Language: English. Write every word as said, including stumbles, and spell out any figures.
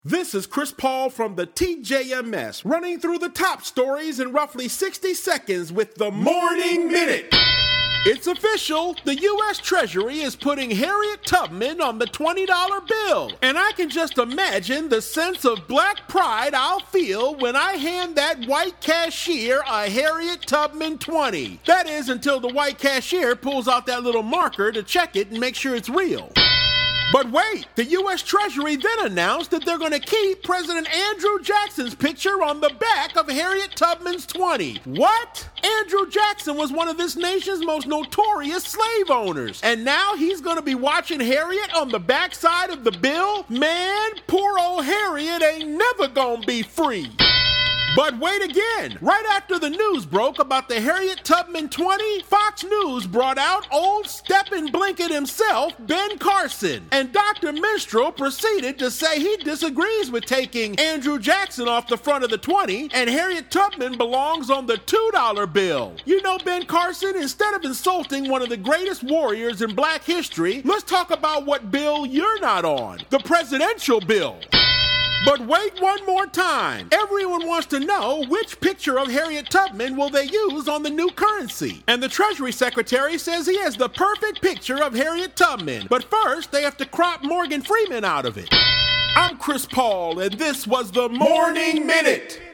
This is Chris Paul from the T J M S, running through the top stories in roughly sixty seconds with the Morning Minute. It's official. The U S Treasury is putting Harriet Tubman on the twenty dollar bill. And I can just imagine the sense of black pride I'll feel when I hand that white cashier a Harriet Tubman twenty. That is, until the white cashier pulls out that little marker to check it and make sure it's real. But wait, the U S Treasury then announced that they're going to keep President Andrew Jackson's picture on the back of Harriet Tubman's twenty. What? Andrew Jackson was one of this nation's most notorious slave owners, and now he's going to be watching Harriet on the backside of the bill? Man, poor old Harriet ain't never going to be free. But wait again. Right after the news broke about the Harriet Tubman twenty, Fox News brought out old Steppin' Blinket himself, Ben Carson. And Doctor Minstrel proceeded to say he disagrees with taking Andrew Jackson off the front of the twenty, and Harriet Tubman belongs on the two dollar bill. You know, Ben Carson, instead of insulting one of the greatest warriors in black history, let's talk about what bill you're not on. The presidential bill. But wait one more time. Everyone wants to know which picture of Harriet Tubman will they use on the new currency. And the Treasury Secretary says he has the perfect picture of Harriet Tubman. But first, they have to crop Morgan Freeman out of it. I'm Chris Paul, and this was the Morning Minute.